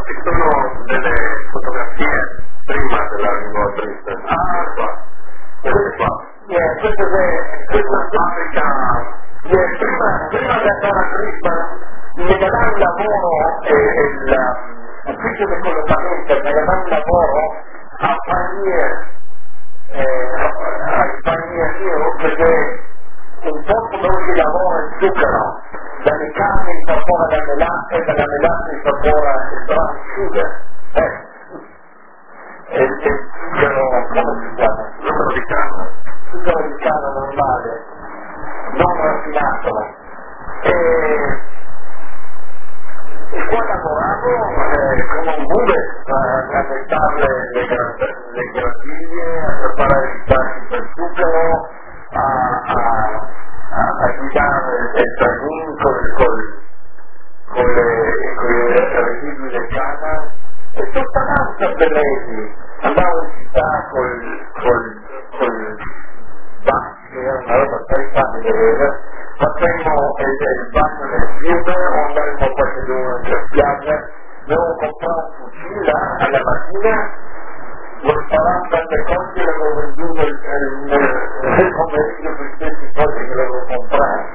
ci sono delle fotografie prima dell'arrivo a Brisbane. Queste qua. Questa fabbrica, prima di andare a Brisbane, mi davano il lavoro l'ufficio di collocamento, mi davano il lavoro a Pioneer Hill, perché un posto dove si lavora il zucchero, dalle carni si evapora la melasse, e dalla melasse si evapora il brown sugar. Il zucchero, come si chiama? Zucchero di canna. Zucchero di canna normale, non raffinato. E qua lavoravo come un bue a mettere le grattiglie, a preparare i sacchi per zucchero, a guidare il train con le residui di canna, e tutta l'altra per mesi andavo in città col bus, che era una roba interessante da vedere, facemmo il bagno nel fiume o andavamo a qualche giorno nella spiaggia, dovevo comprare un fucile alla mattina, lo sparavo tante cose e l'avevo venduto nel pomeriggio per gli stessi soldi che l'avevo comprato.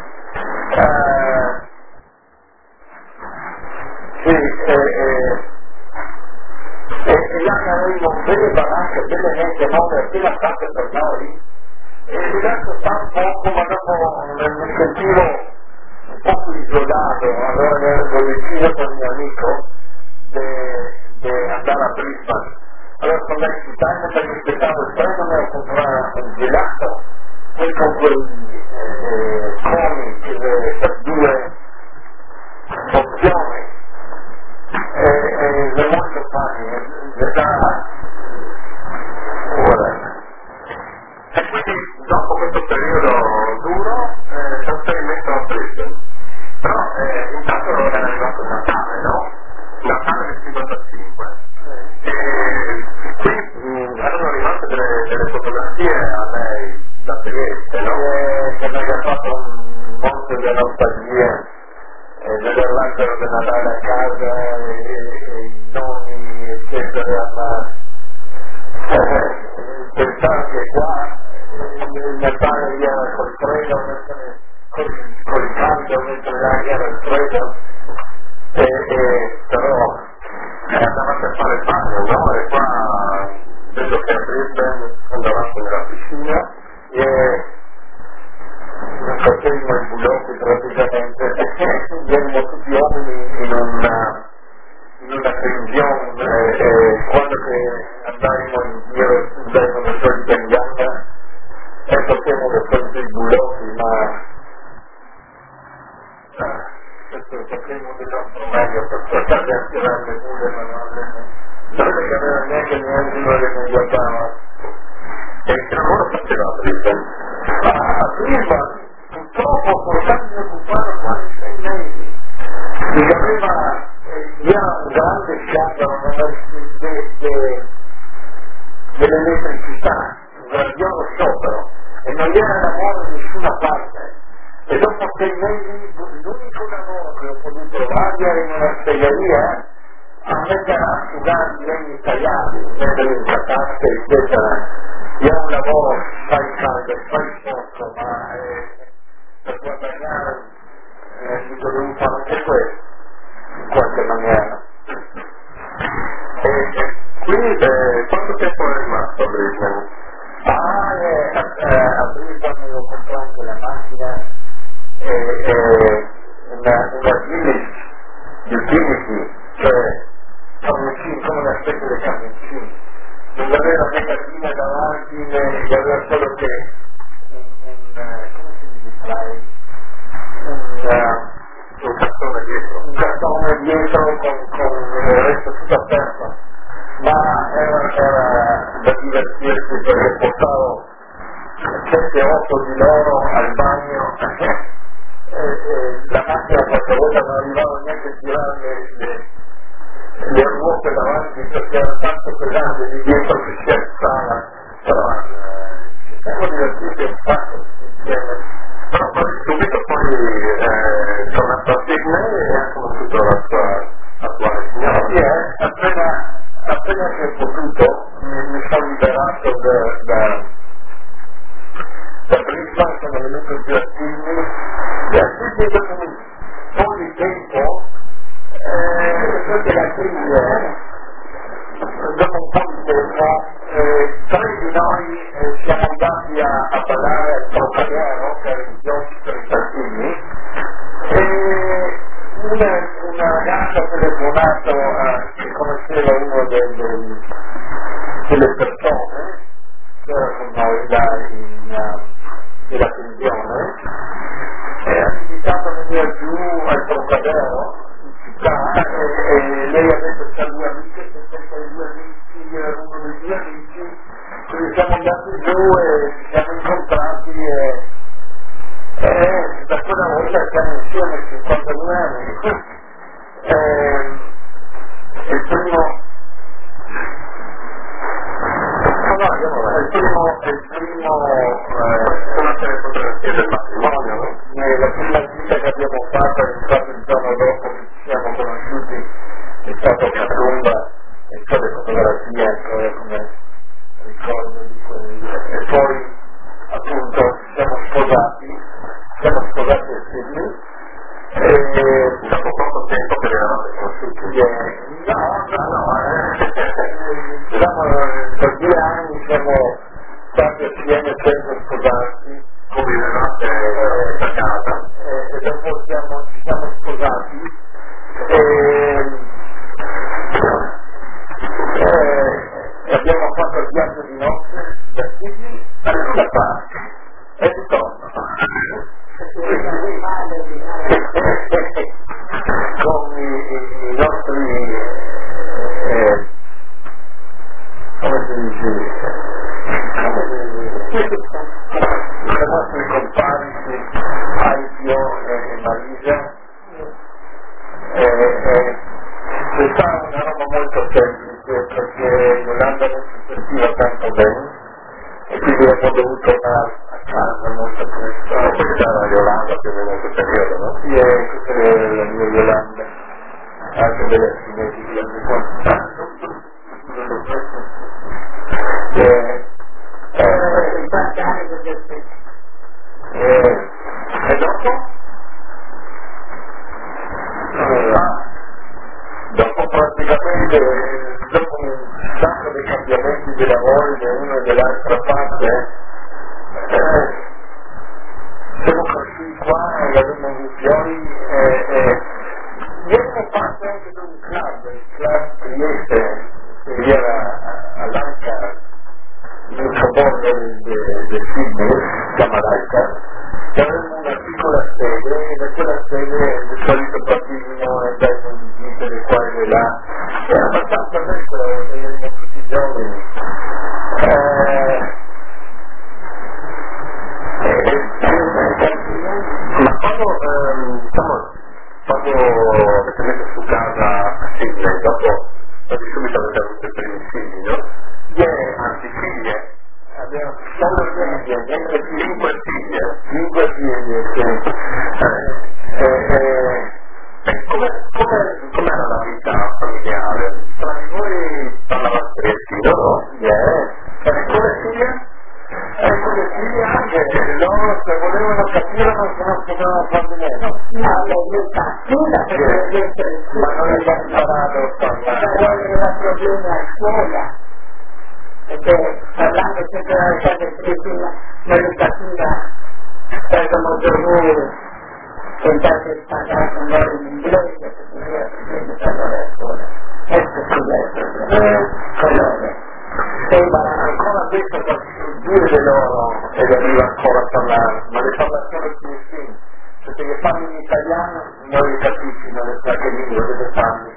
E là avevamo delle baracche, delle gente nuove appena fatte per noi, e adesso sta un poco, ma dopo mi sentivo un po' isolato, allora ero deciso con il mio amico di andare a Brisbane. Allora sono andato in città e perché aspettavo il treno, mi ero comprato un gelato, poi con quei comic per 2 opzioni, e molto facile, E quindi dopo questo periodo duro sono rimesso a Brisbane. Però intanto era arrivato Natale, no? Natale del 55. E qui erano arrivate delle fotografie a lei da Trieste, no? Che mi ha fatto un monte di nostalgia, vedere l'albero di Natale a casa, e i nonni, eccetera, pensare che qua il Natale era col treno, col caldo, mentre là era il treno, però andavate a fare il bagno, no? E qua vedo che a Brisbane andavate nella piscina e facevamo i bulotti praticamente, erano tutti uomini in una pensione, quando che andavamo in giro andavamo da solita in gamba e facevamo da solito i bulotti, ma questo facevamo dell'altro meglio per cercare a tirare le mule, ma non che aveva neanche uno che mi guardava. E che lavoro faceva a Brisbane? Prima purtroppo sono stati occupati quasi 6 mesi, mi aveva un grande sciopero dell'elettricità, un grandioso sciopero, e non era lavoro in nessuna parte. E dopo 6 mesi l'unico lavoro che ho potuto trovare era in una spegneria a mettere a asciugare i legni tagliati, mettere in catarte, eccetera. Io ho un lavoro, fai caldo, fai sporco, ma per guadagnare mi dovevo fare anche questo, in qualche maniera. E quindi quanto tempo è rimasto a Brisbane? A Brisbane avevo comprato la macchina, una Village Utility, cioè camioncini, come una specie di camioncini. Non aveva né cabina davanti, né aveva solo che come si dice, Un cartone dietro. un cartone dietro con il resto tutto aperto, ma era da divertirsi perché portavo 7-8 di loro al bagno la macchina qualche volta non arrivava neanche a tirare le ruote davanti perché era tanto pesante di dietro che si alzava, però ci siamo divertiti un sacco insieme. Però poi subito poi tornato a Sydney e ha conosciuto la sua attuale signore. Appena che ho potuto mi sono liberato da Brisbane, sono venuto più attivi e quindi dopo un po' di tempo perché la crisi dopo un po' di tempo tre di noi siamo andati a ballare al Trocadero per i giochi per i bambini e una ragazza ha telefonato che conosceva uno delle persone che era con noi là nella pensione e ha invitato a venire giù al Trocadero in città e lei ha detto c'ha due amiche, io ero uno dei due amici, quindi siamo andati giù e ci siamo incontrati e da quella volta siamo insieme 52 anni. Il primo del matrimonio, no? La prima visita che abbiamo fatto è stato il giorno dopo che ci siamo conosciuti, è stato a Catumba e c'è le fotografie ancora come ricordo di e poi appunto siamo sposati a Sydney e dopo poco tempo che eravate conosciuti. Per 2 anni siamo stati assieme senza sposarci, Convivevate a casa e dopo ci siamo sposati e abbiamo fatto il viaggio di notte da Sydney alla parte e ritorno con i nostri come si dice i nostri compagni Alfio e Marisa questa è una roba molto semplice perché Yolanda non si sentiva tanto bene e quindi abbiamo dovuto tornare a casa molto presto. Questa era Yolanda più o meno in quel periodo, no? Sì, questa è la mia Yolanda, anche delle accidenti che l'hanno contato. E dopo? Dopo praticamente, dopo un sacco di cambiamenti di lavoro da una e dell'altra parte, siamo cresciuti qua e abbiamo avuto fiori io ero parte anche di un club, il club Trieste, che era all'Arca, nel sobborgo del Sydney, si chiama l'Arca, e avevamo una piccola sede e da quella sede di solito partivano e davano visite qua e là, era abbastanza bello, erano tutti giovani. Ma quando avete messo su casa a Sydney, dopo quasi subito avete avuto i primi figli, no? Anzi figlie. Abbiamo solo figlie, 5 figlie. 5 figlie, sì. Com'era la vita familiare? Tra di voi parlavate tedesco, no? Come figlie? Quelle figlie anche, loro se volevano capire non se non potevano fare meno. No, io faccio ma non è imparato a parlare. aveva problemi a scuola, perché parlando sempre della casa filippina non li capiva, perché molto lui tentate di parlare con loro in inglese, perché lui ha preso parlare a scuola. Ecco cos'è il problema, colore. Ma ancora adesso faccio 2 di loro e arriva ancora a parlare, ma le parla solo filippine, perché le parli in italiano non le capisci, non le sa che lingua deve parli.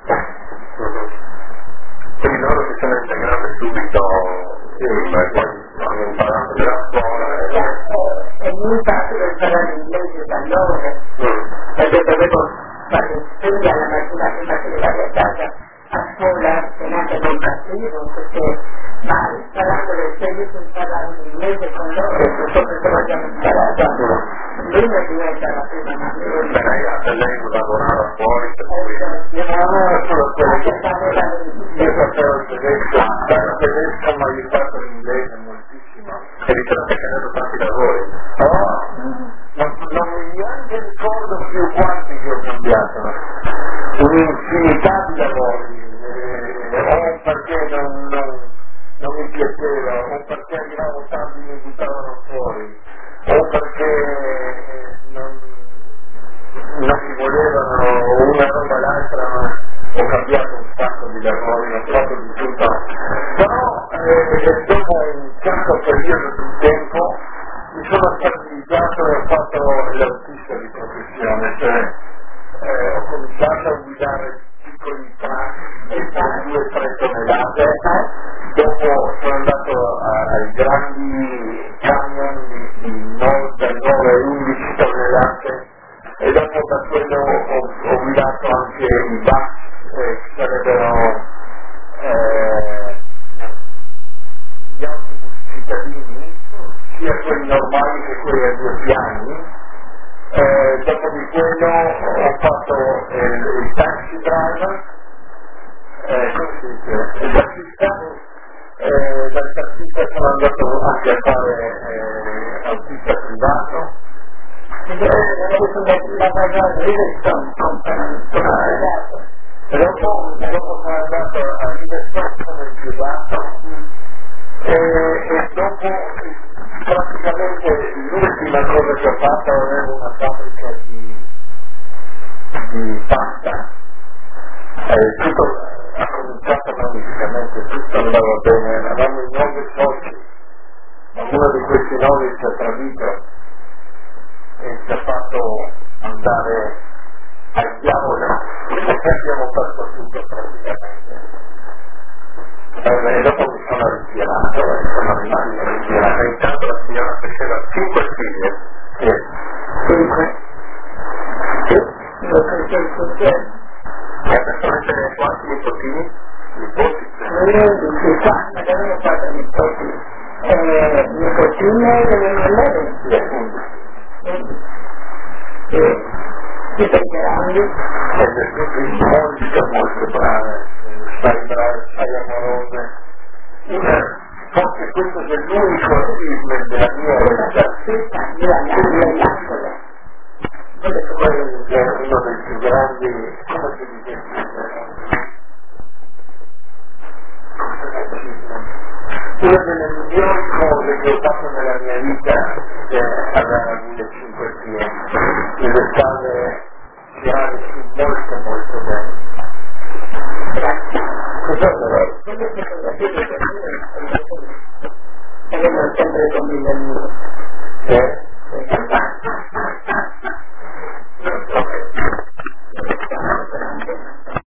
Quindi loro si sono integrati subito, ma poi hanno imparato della scuola. È molto facile imparare l'inglese da loro, perché dovevo fare studio alla mattina prima che arrivare a casa, a scuola tenete con cattivo perché vai parlando del seguito parlando in inglese con loro e tutto questo l'abbiamo imparato lui non diventa la prima ragazza lei lavorava fuori per la tedesca mi ha aiutato l'inglese moltissimo e ritornate che hanno tanti lavori non mi neanche ricordo più quanti che ho cambiato un'infinità di lavori o perché non mi piaceva o perché arrivavo tardi e mi buttavano fuori o perché non mi volevano una roba l'altra ma ho cambiato un sacco di lavori, ho fatto di tutto però dopo un certo periodo di tempo mi sono stabilizzato e ho fatto l'autista di professione, cioè ho cominciato a guidare piccoli truck di 2-3 tonnellate, dopo sono andato ai grandi camion dai 9 a 11 tonnellate e dopo da quello ho guidato anche i bus che sarebbero gli autobus cittadini, sia quelli normali che quelli a 2 piani. Dopo di quello ho fatto il taxi driver, come si dice, il taxista, dal taxista sono andato anche a fare autista privato. Dopo sono andato a Liverpool come privato e dopo praticamente l'ultima cosa che ho fatto avevo una fabbrica di pasta tutto ha cominciato magicamente, tutto andava bene, avevamo 9 soci ma uno di questi 9 ci ha tradito e ci ha fatto andare al diavolo e abbiamo perso tutto praticamente e dopo mi sono ritirato e sono rimasto ritirato e intanto la signora cresceva 5 figlie 5 lo cresce e personalmente quanti nipotini? Nipoti? magari ho fatto nipoti nipotine delle leve si penseranno molto brave, sai amorose. Forse questo è l'unico achievement della mia vita. È uno dei più grandi, come si dice? Una delle migliori cose che ho fatto nella mia vita è aver avuto 5 figli, le strade girare molto bene. Cos'è però? Tenemos sempre con mi amigo.